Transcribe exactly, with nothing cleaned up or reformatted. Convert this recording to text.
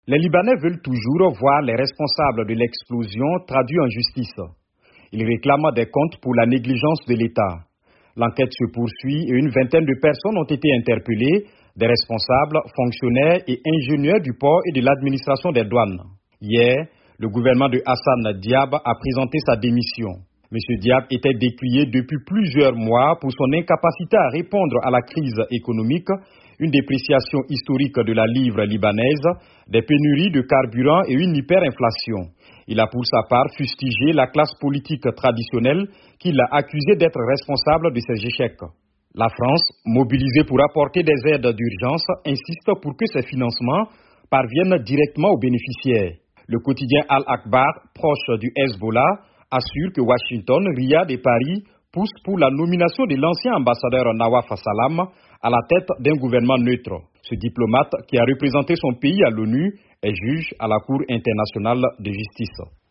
Les Libanais veulent toujours voir les responsables de l'explosion traduits en justice. Ils réclament des comptes pour la négligence de l'État. L'enquête se poursuit et une vingtaine de personnes ont été interpellées, des responsables, fonctionnaires et ingénieurs du port et de l'administration des douanes. Hier, le gouvernement de Hassan Diab a présenté sa démission. M. Diab était décrié depuis plusieurs mois pour son incapacité à répondre à la crise économique, une dépréciation historique de la livre libanaise, des pénuries de carburant et une hyperinflation. Il a pour sa part fustigé la classe politique traditionnelle qu'il a accusée d'être responsable de ces échecs. La France, mobilisée pour apporter des aides d'urgence, insiste pour que ces financements parviennent directement aux bénéficiaires. Le quotidien Al-Akhbar, proche du Hezbollah, assure que Washington, Riyad et Paris poussent pour la nomination de l'ancien ambassadeur Nawaf Salam à la tête d'un gouvernement neutre. Ce diplomate, qui a représenté son pays à l'ONU, est juge à la Cour internationale de justice.